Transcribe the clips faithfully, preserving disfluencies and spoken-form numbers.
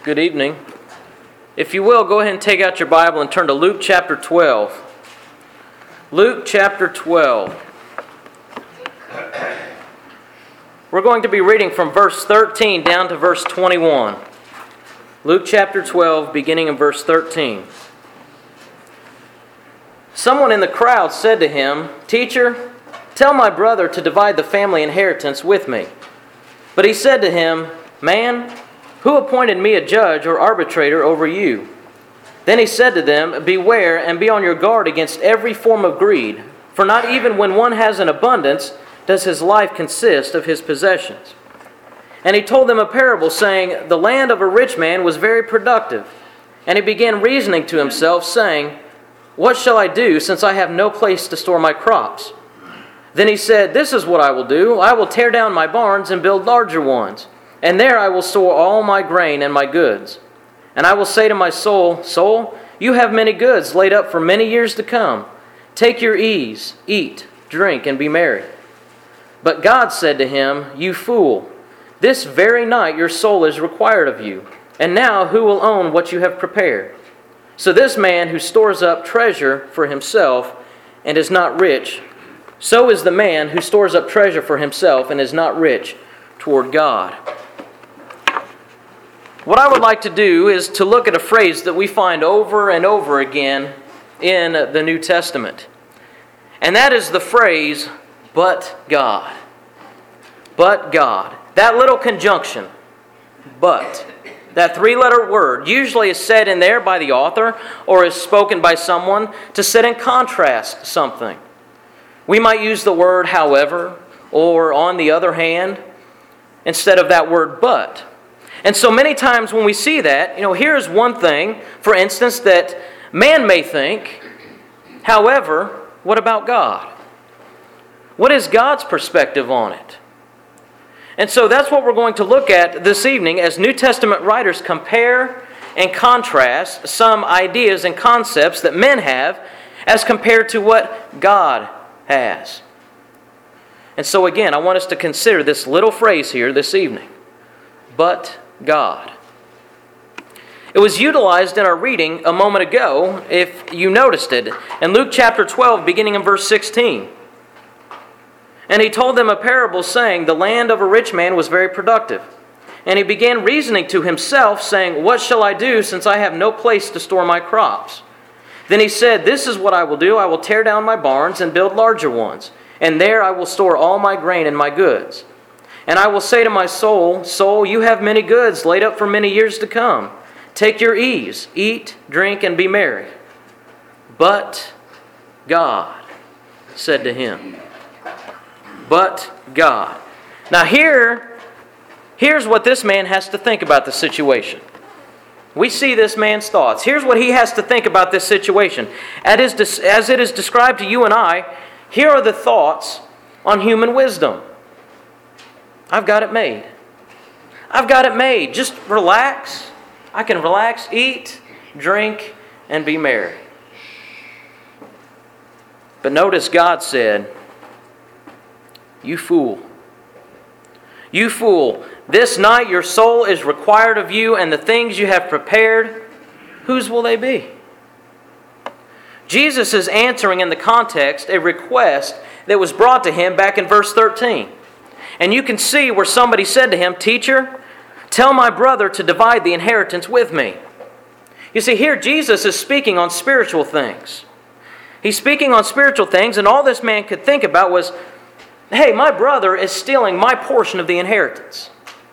Good evening. If you will, go ahead and take out your Bible and turn to Luke chapter twelve. Luke chapter twelve. We're going to be reading from verse thirteen down to verse twenty-one. Luke chapter twelve, beginning in verse thirteen. Someone in the crowd said to him, "Teacher, tell my brother to divide the family inheritance with me." But he said to him, "Man, who appointed me a judge or arbitrator over you?" Then he said to them, "Beware and be on your guard against every form of greed, for not even when one has an abundance does his life consist of his possessions." And he told them a parable, saying, "The land of a rich man was very productive. And he began reasoning to himself, saying, 'What shall I do, since I have no place to store my crops?' Then he said, 'This is what I will do. I will tear down my barns and build larger ones. And there I will store all my grain and my goods. And I will say to my soul, Soul, you have many goods laid up for many years to come. Take your ease, eat, drink, and be merry.' But God said to him, 'You fool, this very night your soul is required of you. And now who will own what you have prepared?' So this man who stores up treasure for himself and is not rich, so is the man who stores up treasure for himself and is not rich toward God." What I would like to do is to look at a phrase that we find over and over again in the New Testament. And that is the phrase, "but God." But God. That little conjunction, but. That three-letter word usually is said in there by the author or is spoken by someone to set in contrast something. We might use the word however or on the other hand instead of that word but. And so many times when we see that, you know, here's one thing, for instance, that man may think, however, what about God? What is God's perspective on it? And so that's what we're going to look at this evening as New Testament writers compare and contrast some ideas and concepts that men have as compared to what God has. And so again, I want us to consider this little phrase here this evening, but God. It was utilized in our reading a moment ago, if you noticed it, in Luke chapter twelve, beginning in verse sixteen. And he told them a parable, saying, "The land of a rich man was very productive. And he began reasoning to himself, saying, 'What shall I do, since I have no place to store my crops?' Then he said, 'This is what I will do. I will tear down my barns and build larger ones. And there I will store all my grain and my goods. And I will say to my soul, Soul, you have many goods laid up for many years to come. Take your ease, eat, drink, and be merry.' But God said to him," but God. Now here, here's what this man has to think about the situation. We see this man's thoughts. Here's what he has to think about this situation. As it is described to you and I, here are the thoughts on human wisdom. I've got it made. I've got it made. Just relax. I can relax, eat, drink, and be merry. But notice God said, "You fool. You fool. This night your soul is required of you, and the things you have prepared, whose will they be?" Jesus is answering in the context a request that was brought to him back in verse thirteen. And you can see where somebody said to him, "Teacher, tell my brother to divide the inheritance with me." You see, here Jesus is speaking on spiritual things. He's speaking on spiritual things, and all this man could think about was, hey, my brother is stealing my portion of the inheritance.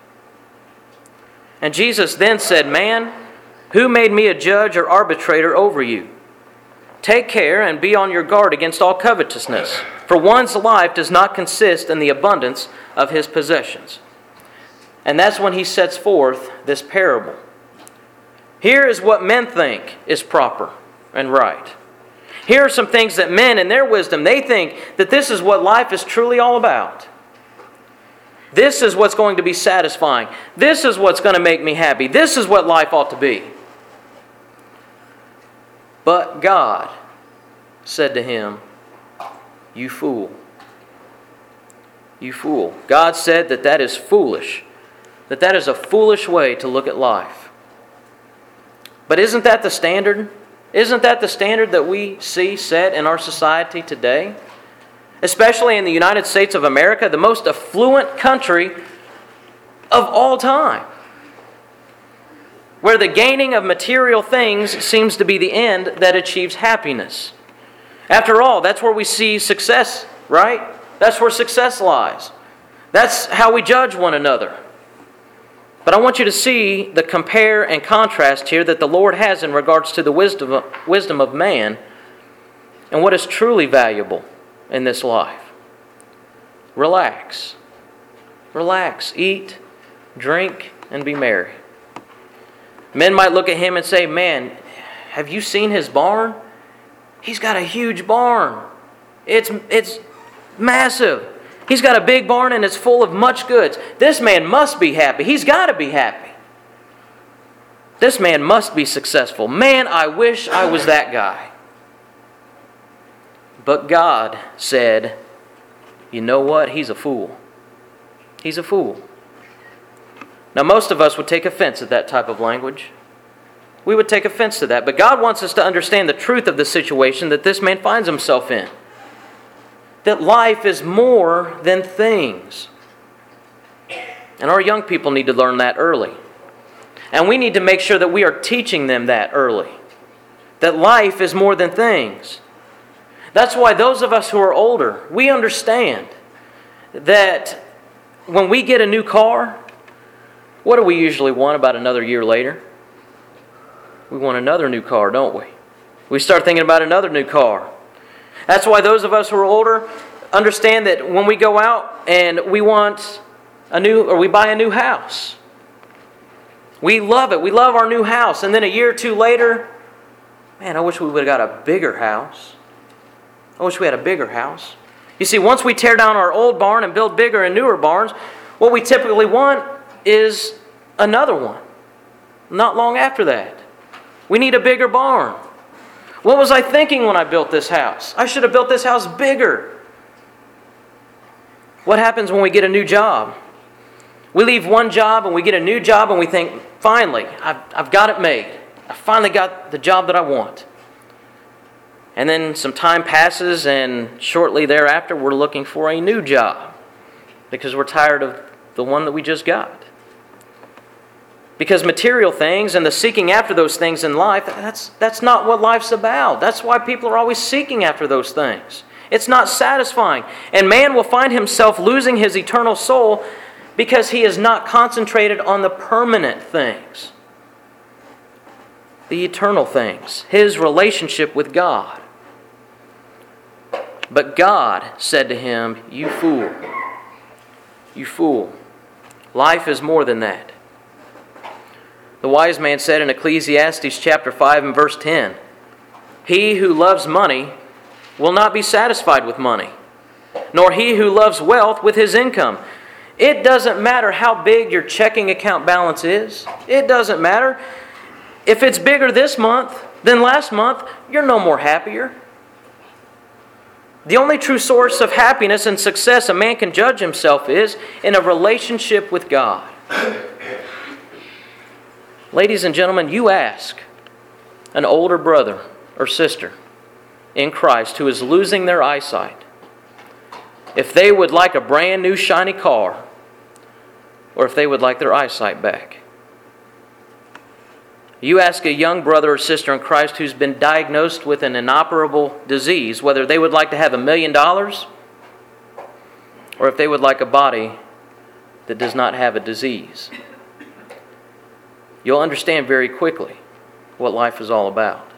And Jesus then said, "Man, who made me a judge or arbitrator over you? Take care and be on your guard against all covetousness, for one's life does not consist in the abundance of his possessions." And that's when he sets forth this parable. Here is what men think is proper and right. Here are some things that men in their wisdom, they think that this is what life is truly all about. This is what's going to be satisfying. This is what's going to make me happy. This is what life ought to be. But God said to him, "You fool. You fool." God said that that is foolish. That that is a foolish way to look at life. But isn't that the standard? Isn't that the standard that we see set in our society today? Especially in the United States of America, the most affluent country of all time, where the gaining of material things seems to be the end that achieves happiness. After all, that's where we see success, right? That's where success lies. That's how we judge one another. But I want you to see the compare and contrast here that the Lord has in regards to the wisdom of, wisdom of man and what is truly valuable in this life. Relax. Relax. Eat, drink, and be merry. Men might look at him and say, man, have you seen his barn? He's got a huge barn. It's, it's massive. He's got a big barn and it's full of much goods. This man must be happy. He's got to be happy. This man must be successful. Man, I wish I was that guy. But God said, you know what? He's a fool. He's a fool. Now, most of us would take offense at that type of language. We would take offense to that. But God wants us to understand the truth of the situation that this man finds himself in. That life is more than things. And our young people need to learn that early. And we need to make sure that we are teaching them that early. That life is more than things. That's why those of us who are older, we understand that when we get a new car, what do we usually want about another year later? We want another new car, don't we? We start thinking about another new car. That's why those of us who are older understand that when we go out and we want a new, or we buy a new house, we love it. We love our new house. And then a year or two later, man, I wish we would have got a bigger house. I wish we had a bigger house. You see, once we tear down our old barn and build bigger and newer barns, what we typically want is another one. Not long after that. We need a bigger barn. What was I thinking when I built this house? I should have built this house bigger. What happens when we get a new job? We leave one job and we get a new job and we think, finally, I've, I've got it made. I finally got the job that I want. And then some time passes and shortly thereafter we're looking for a new job because we're tired of the one that we just got. Because material things and the seeking after those things in life, that's, that's not what life's about. That's why people are always seeking after those things. It's not satisfying. And man will find himself losing his eternal soul because he is not concentrated on the permanent things. The eternal things. His relationship with God. But God said to him, you fool. You fool. Life is more than that. The wise man said in Ecclesiastes chapter five and verse ten, he who loves money will not be satisfied with money, nor he who loves wealth with his income. It doesn't matter how big your checking account balance is. It doesn't matter. If it's bigger this month than last month, you're no more happier. The only true source of happiness and success a man can judge himself is in a relationship with God. Ladies and gentlemen, you ask an older brother or sister in Christ who is losing their eyesight if they would like a brand new shiny car or if they would like their eyesight back. You ask a young brother or sister in Christ who's been diagnosed with an inoperable disease whether they would like to have a million dollars or if they would like a body that does not have a disease. You'll understand very quickly what life is all about.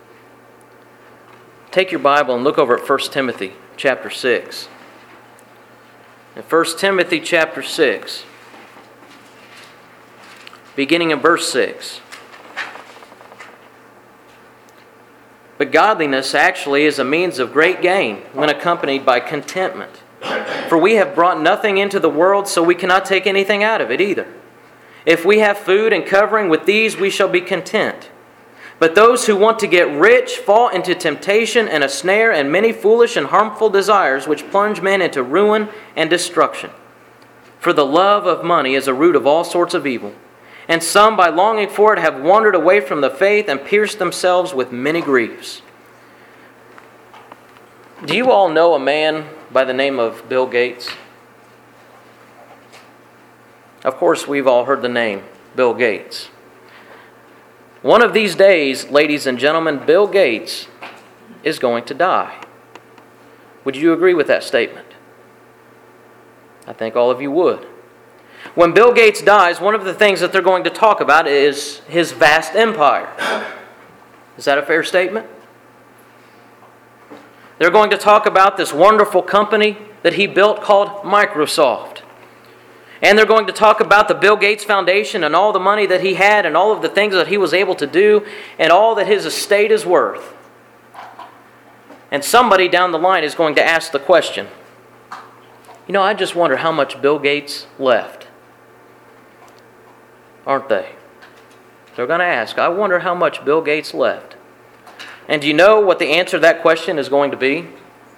Take your Bible and look over at First Timothy chapter six. In First Timothy chapter six, beginning in verse six. But godliness actually is a means of great gain when accompanied by contentment. For we have brought nothing into the world, so we cannot take anything out of it either. If we have food and covering, with these we shall be content. But those who want to get rich fall into temptation and a snare and many foolish and harmful desires which plunge men into ruin and destruction. For the love of money is a root of all sorts of evil, and some by longing for it have wandered away from the faith and pierced themselves with many griefs. Do you all know a man by the name of Bill Gates? Of course, we've all heard the name Bill Gates. One of these days, ladies and gentlemen, Bill Gates is going to die. Would you agree with that statement? I think all of you would. When Bill Gates dies, one of the things that they're going to talk about is his vast empire. Is that a fair statement? They're going to talk about this wonderful company that he built called Microsoft. And they're going to talk about the Bill Gates Foundation and all the money that he had and all of the things that he was able to do and all that his estate is worth. And somebody down the line is going to ask the question, you know, I just wonder how much Bill Gates left. Aren't they? They're going to ask, I wonder how much Bill Gates left. And do you know what the answer to that question is going to be?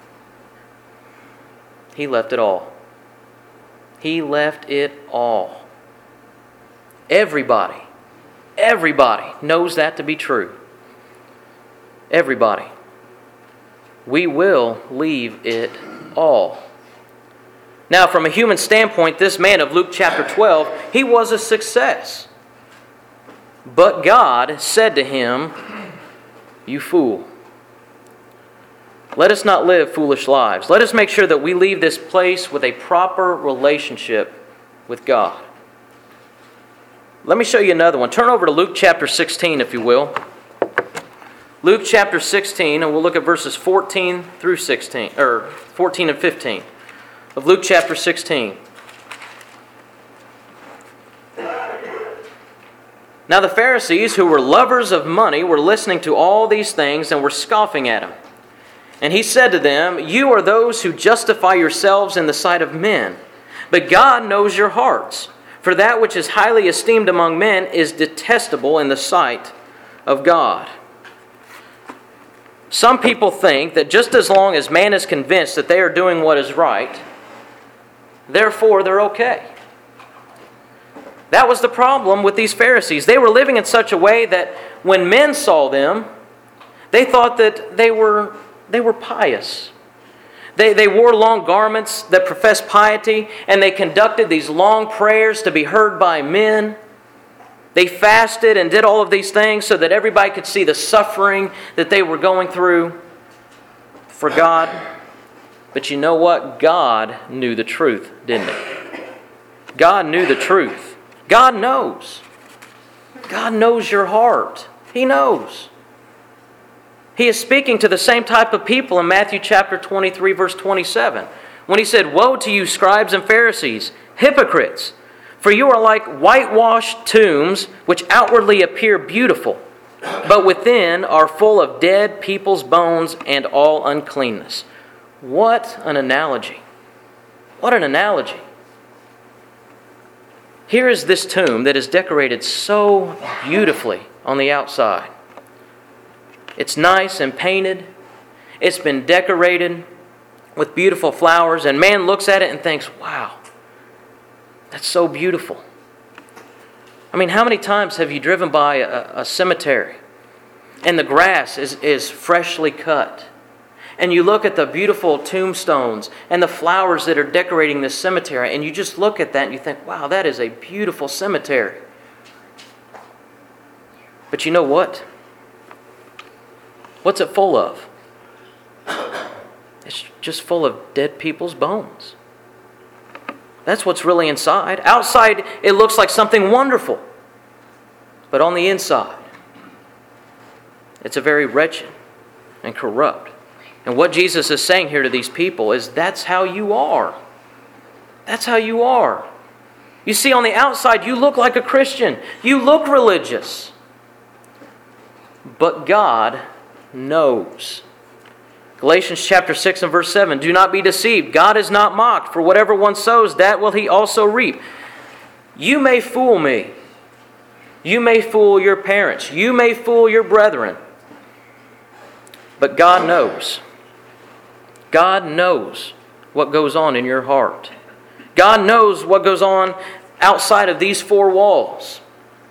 He left it all. He left it all. Everybody, everybody knows that to be true. Everybody. We will leave it all. Now, from a human standpoint, this man of Luke chapter twelve, he was a success. But God said to him, you fool. Let us not live foolish lives. Let us make sure that we leave this place with a proper relationship with God. Let me show you another one. Turn over to Luke chapter sixteen, if you will. Luke chapter sixteen, and we'll look at verses fourteen through sixteen, or fourteen and fifteen of Luke chapter sixteen. Now the Pharisees, who were lovers of money, were listening to all these things and were scoffing at him. And he said to them, you are those who justify yourselves in the sight of men, but God knows your hearts. For that which is highly esteemed among men is detestable in the sight of God. Some people think that just as long as man is convinced that they are doing what is right, therefore they're okay. That was the problem with these Pharisees. They were living in such a way that when men saw them, they thought that they were, they were pious. They, they wore long garments that professed piety, and they conducted these long prayers to be heard by men. They fasted and did all of these things so that everybody could see the suffering that they were going through for God. But you know what? God knew the truth, didn't He? God knew the truth. God knows. God knows your heart. He knows. He is speaking to the same type of people in Matthew chapter twenty-three, verse twenty-seven, when He said, woe to you, scribes and Pharisees, hypocrites! For you are like whitewashed tombs, which outwardly appear beautiful, but within are full of dead people's bones and all uncleanness. What an analogy. What an analogy. Here is this tomb that is decorated so beautifully on the outside. It's nice and painted. It's been decorated with beautiful flowers, and man looks at it and thinks, wow, that's so beautiful. I mean, how many times have you driven by a, a cemetery and the grass is, is freshly cut? And you look at the beautiful tombstones and the flowers that are decorating this cemetery, and you just look at that and you think, wow, that is a beautiful cemetery. But you know what? What's it full of? It's just full of dead people's bones. That's what's really inside. Outside, it looks like something wonderful. But on the inside, it's a very wretched and corrupt. And what Jesus is saying here to these people is that's how you are. That's how you are. You see, on the outside, you look like a Christian. You look religious. But God knows. Galatians chapter six and verse seven, do not be deceived. God is not mocked, for whatever one sows, that will he also reap. You may fool me. You may fool your parents. You may fool your brethren. But God knows. God knows what goes on in your heart. God knows what goes on outside of these four walls.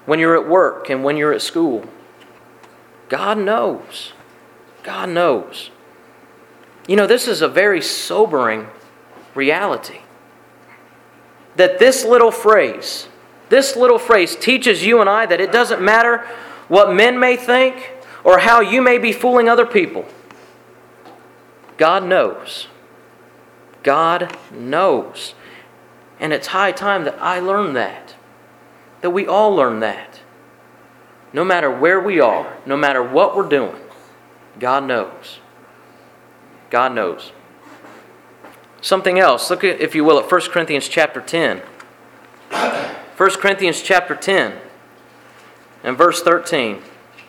when you're at work and when you're at school. God knows. God knows. You know, this is a very sobering reality. That this little phrase, this little phrase teaches you and I that it doesn't matter what men may think or how you may be fooling other people. God knows. God knows. And it's high time that I learn that. That we all learn that. No matter where we are, no matter what we're doing, God knows. God knows. Something else. Look at, if you will, at First Corinthians chapter ten. First Corinthians chapter ten and verse thirteen.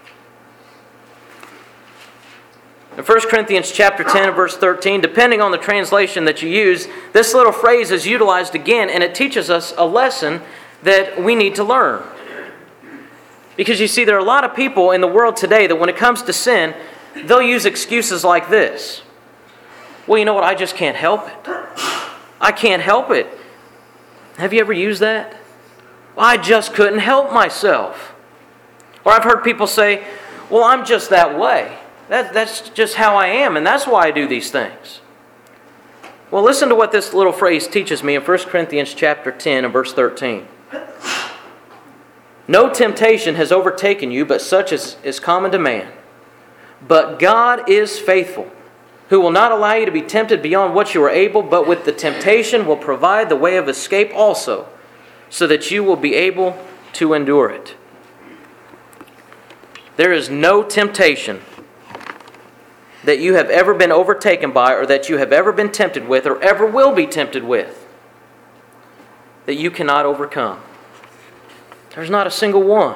In First Corinthians chapter ten and verse thirteen, depending on the translation that you use, this little phrase is utilized again, and it teaches us a lesson that we need to learn. Because you see, there are a lot of people in the world today that when it comes to sin, they'll use excuses like this. Well, you know what? I just can't help it. I can't help it. Have you ever used that? Well, I just couldn't help myself. Or I've heard people say, well, I'm just that way. That, that's just how I am, and that's why I do these things. Well, listen to what this little phrase teaches me in First Corinthians chapter ten and verse thirteen. No temptation has overtaken you, but such as is common to man. But God is faithful, who will not allow you to be tempted beyond what you are able, but with the temptation will provide the way of escape also, so that you will be able to endure it. There is no temptation that you have ever been overtaken by, or that you have ever been tempted with, or ever will be tempted with, that you cannot overcome. There's not a single one.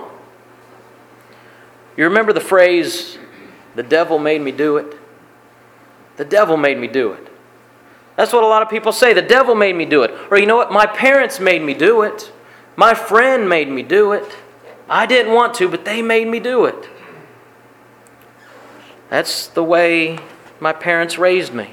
You remember the phrase, the devil made me do it? The devil made me do it. That's what a lot of people say. The devil made me do it. Or you know what? My parents made me do it. My friend made me do it. I didn't want to, but they made me do it. That's the way my parents raised me.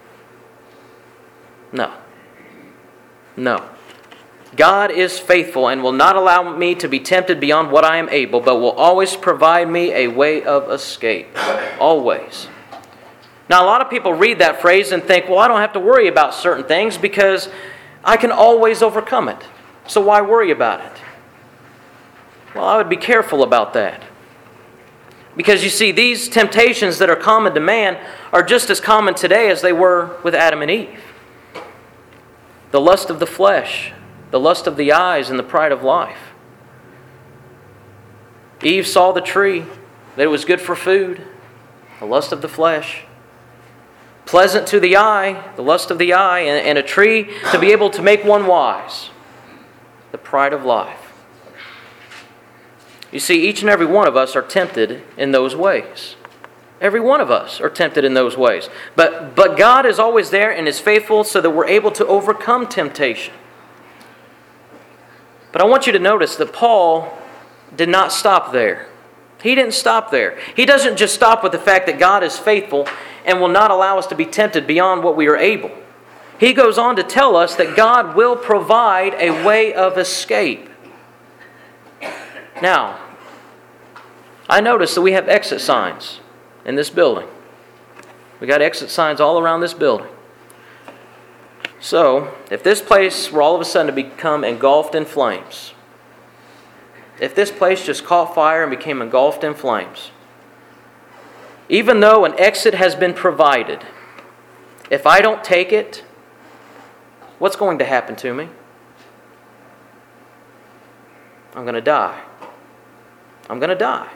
No. No. God is faithful and will not allow me to be tempted beyond what I am able, but will always provide me a way of escape. Always. Now, a lot of people read that phrase and think, well, I don't have to worry about certain things because I can always overcome it. So why worry about it? Well, I would be careful about that. Because you see, these temptations that are common to man are just as common today as they were with Adam and Eve. The lust of the flesh, the lust of the eyes, and the pride of life. Eve saw the tree, that it was good for food, the lust of the flesh. Pleasant to the eye, the lust of the eye, and, and a tree to be able to make one wise, the pride of life. You see, each and every one of us are tempted in those ways. Every one of us are tempted in those ways. But, but God is always there and is faithful so that we're able to overcome temptation. But I want you to notice that Paul did not stop there. He didn't stop there. He doesn't just stop with the fact that God is faithful and will not allow us to be tempted beyond what we are able. He goes on to tell us that God will provide a way of escape. Now, I notice that we have exit signs in this building. We got exit signs all around this building. So, if this place were all of a sudden to become engulfed in flames, if this place just caught fire and became engulfed in flames, even though an exit has been provided, if I don't take it, what's going to happen to me? I'm going to die. I'm going to die.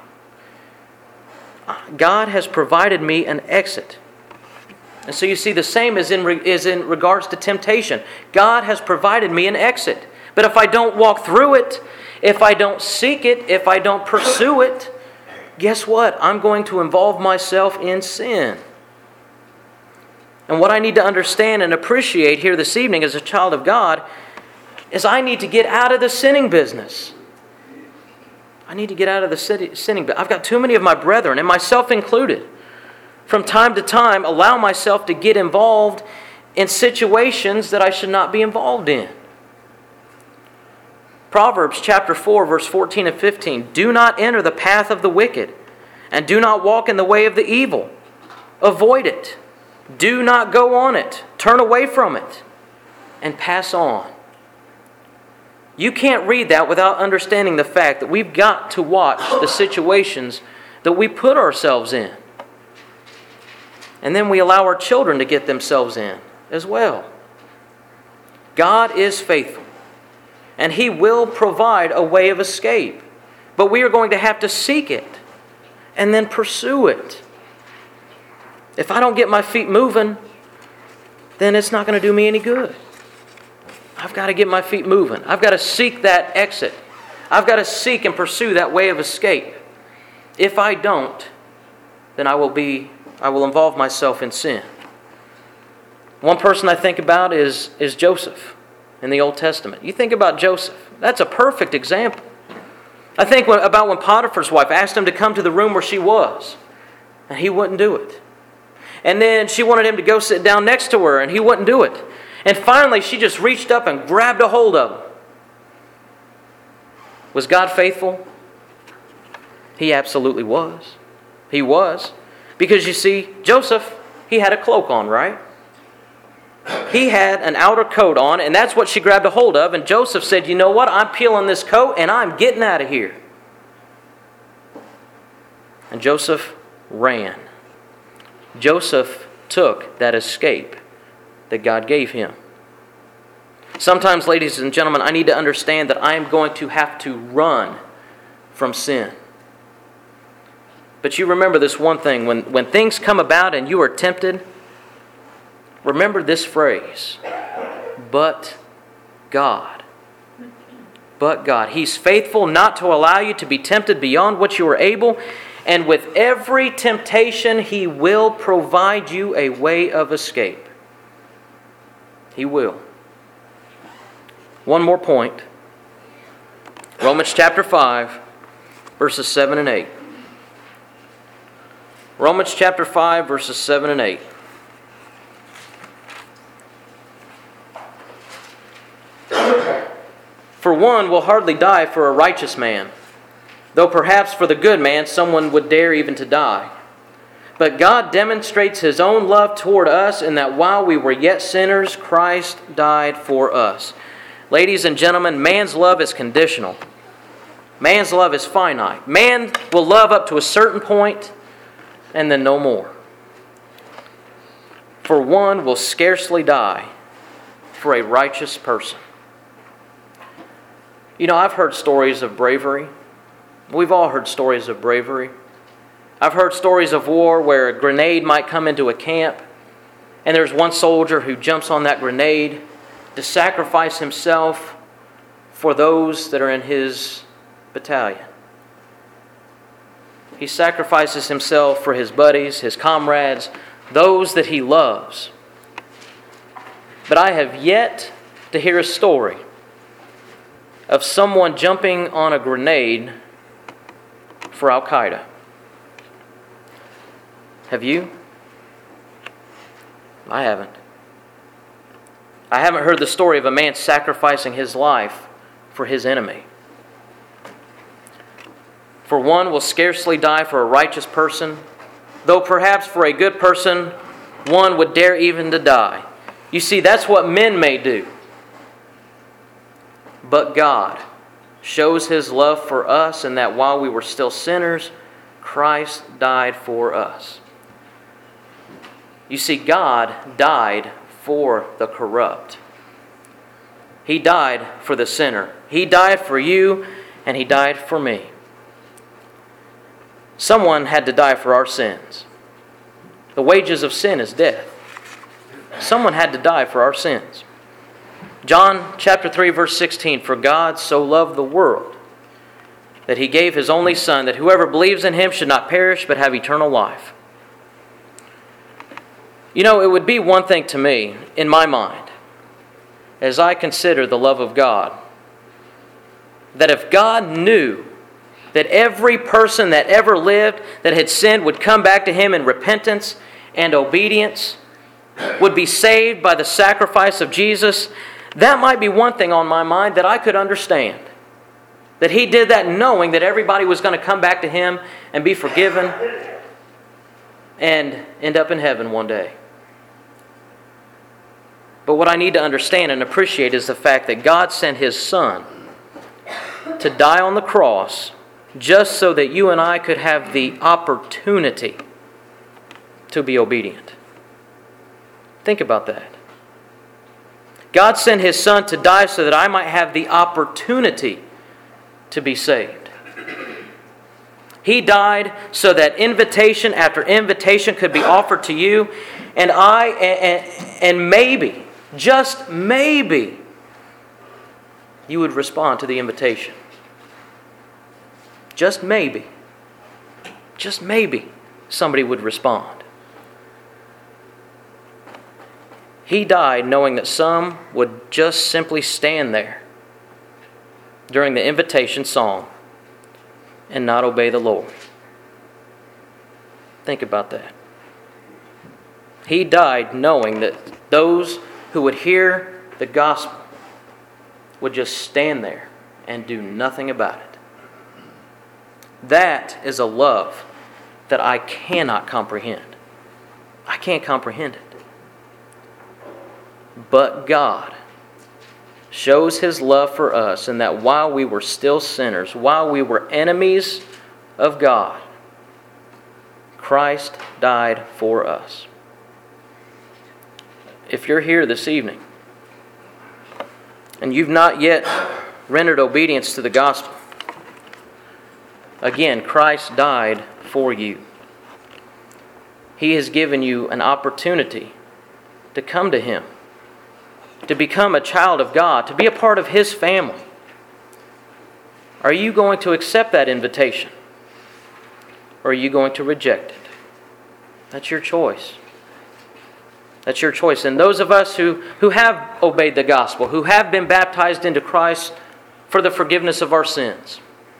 God has provided me an exit. And so you see, the same is in, re- is in regards to temptation. God has provided me an exit. But if I don't walk through it, if I don't seek it, if I don't pursue it, guess what? I'm going to involve myself in sin. And what I need to understand and appreciate here this evening as a child of God is I need to get out of the sinning business. I need to get out of the sinning business. I've got too many of my brethren, and myself included, from time to time allow myself to get involved in situations that I should not be involved in. Proverbs chapter four, verse fourteen and fifteen. Do not enter the path of the wicked, and do not walk in the way of the evil. Avoid it. Do not go on it. Turn away from it, and pass on. You can't read that without understanding the fact that we've got to watch the situations that we put ourselves in. And then we allow our children to get themselves in as well. God is faithful, and He will provide a way of escape. But we are going to have to seek it and then pursue it. If I don't get my feet moving, then it's not going to do me any good. I've got to get my feet moving. I've got to seek that exit. I've got to seek and pursue that way of escape. If I don't, then I will be, I will involve myself in sin. One person I think about is, is Joseph in the Old Testament. You think about Joseph. That's a perfect example. I think about when Potiphar's wife asked him to come to the room where she was, and he wouldn't do it. And then she wanted him to go sit down next to her, and he wouldn't do it. And finally, she just reached up and grabbed a hold of him. Was God faithful? He absolutely was. He was. Because you see, Joseph, he had a cloak on, right? He had an outer coat on, and that's what she grabbed a hold of. And Joseph said, you know what? I'm peeling this coat, and I'm getting out of here. And Joseph ran. Joseph took that escape that God gave him. Sometimes, ladies and gentlemen, I need to understand that I am going to have to run from sin. But you remember this one thing. When, when things come about and you are tempted, remember this phrase. But God. But God. He's faithful not to allow you to be tempted beyond what you are able. And with every temptation, He will provide you a way of escape. He will. One more point. Romans chapter five, verses seven and eight. Romans chapter five, verses seven and eight. For one will hardly die for a righteous man, though perhaps for the good man someone would dare even to die. But God demonstrates His own love toward us in that while we were yet sinners, Christ died for us. Ladies and gentlemen, man's love is conditional. Man's love is finite. Man will love up to a certain point and then no more. For one will scarcely die for a righteous person. You know, I've heard stories of bravery. We've all heard stories of bravery. I've heard stories of war where a grenade might come into a camp, and there's one soldier who jumps on that grenade to sacrifice himself for those that are in his battalion. He sacrifices himself for his buddies, his comrades, those that he loves. But I have yet to hear a story of someone jumping on a grenade for Al-Qaeda. Have you? I haven't. I haven't heard the story of a man sacrificing his life for his enemy. For one will scarcely die for a righteous person, though perhaps for a good person one would dare even to die. You see, that's what men may do. But God shows His love for us in that while we were still sinners, Christ died for us. You see, God died for the corrupt. He died for the sinner. He died for you, and He died for me. Someone had to die for our sins. The wages of sin is death. Someone had to die for our sins. John chapter three, verse sixteen, for God so loved the world that He gave His only Son, that whoever believes in Him should not perish but have eternal life. You know, it would be one thing to me, in my mind, as I consider the love of God, that if God knew that every person that ever lived that had sinned would come back to Him in repentance and obedience, would be saved by the sacrifice of Jesus, that might be one thing on my mind that I could understand. That he did that knowing that everybody was going to come back to him and be forgiven and end up in heaven one day. But what I need to understand and appreciate is the fact that God sent His Son to die on the cross just so that you and I could have the opportunity to be obedient. Think about that. God sent His Son to die so that I might have the opportunity to be saved. He died so that invitation after invitation could be offered to you, and I, and, and maybe, just maybe, you would respond to the invitation. Just maybe, just maybe, somebody would respond. He died knowing that some would just simply stand there during the invitation song and not obey the Lord. Think about that. He died knowing that those who would hear the gospel would just stand there and do nothing about it. That is a love that I cannot comprehend. I can't comprehend it. But God shows His love for us in that while we were still sinners, while we were enemies of God, Christ died for us. If you're here this evening and you've not yet rendered obedience to the gospel, again, Christ died for you. He has given you an opportunity to come to Him, to become a child of God, to be a part of His family. Are you going to accept that invitation? Or are you going to reject it? That's your choice. That's your choice. And those of us who, who have obeyed the gospel, who have been baptized into Christ for the forgiveness of our sins,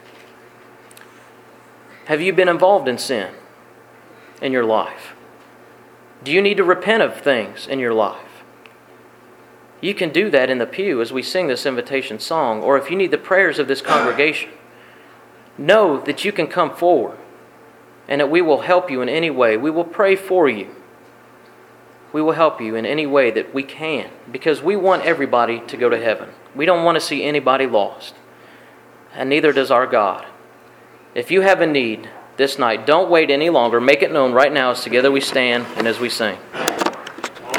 have you been involved in sin in your life? Do you need to repent of things in your life? You can do that in the pew as we sing this invitation song, or if you need the prayers of this congregation, know that you can come forward and that we will help you in any way. We will pray for you. We will help you in any way that we can, because we want everybody to go to heaven. We don't want to see anybody lost, and neither does our God. If you have a need this night, don't wait any longer. Make it known right now as together we stand and as we sing.